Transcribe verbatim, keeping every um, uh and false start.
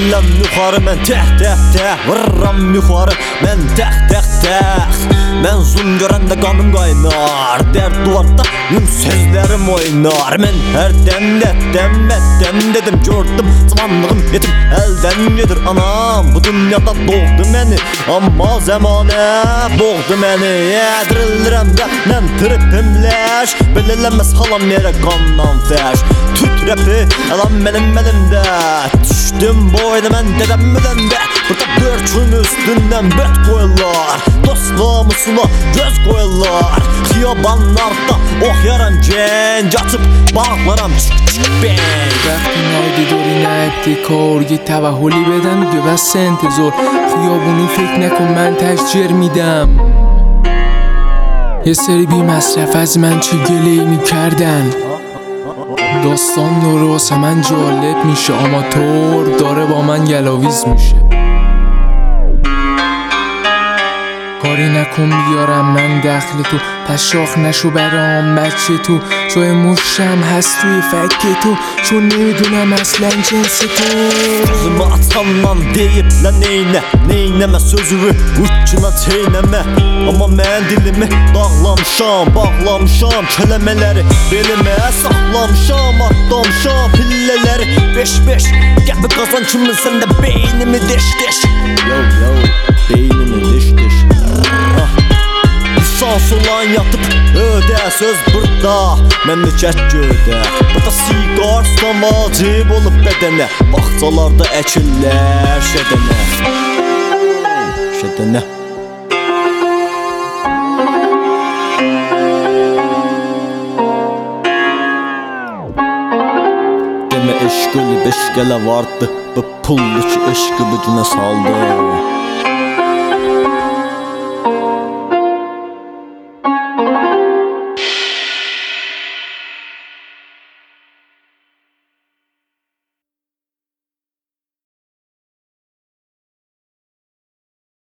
Biləm yuxarı mən təh təh təh vırram yuxarı mən təh təh təh. Mən zulm görəndə qanım qaynar, dərd duvarda yum sözlərim oynar. Mən hər dəmdə dəmmə dəm dedim, gördüm cavanlığım yetim əldən gedir. Anam bu dünyada doğdu məni, amma zəmanə boğdu məni. Yedirilirəm də mən tripimləş, belələməz xalam yerə qandan fəş. Tut rapi alam benim elimdə, düşdüm boyna mən dedəm müləndə. Burada börçün üstündən bet koyurlar, dostluğumusuna göz koyurlar. Xiyabanlarda oxyaram genç, açıb bağlaram çık çık bang. وقتی نایدی دوری نایدی کار یه توهلی بدن دیگه بس انتظار. خیابونی فکر نکن من تشجیر میدم. یه سری بی مصرف از من چی گله‌ای میکردن. داستان داره واسه من جالب میشه، آماتور داره با من گلاویز میشه. کاری نکن بیارم من دخل تو، تشاخ نشو برام بچه تو. جای مشم هست توی فک تو، چون نمیدونم اصلا جنس تو. Sözümü atandan deyip lan neynə, neynəmə sözümü uçuna çeynəmə. Amma mən dilimi dağlamışam, bağlamışam kələmələri belimə saxlamışam, atlamışam pillələri beş beş. Gəbi qazan kimin səndə beynimi deş deş. Yo yo beynimi deş deş. Şans olan yatıp ödə söz burada, mənli çək gödə. Burada siqar tutan vacib olub bədənə, bağçalarda əkirlər şədənə şədənə. Demə eşqili beşqələ vardı, bu pullu ki eşqi bu günə saldı.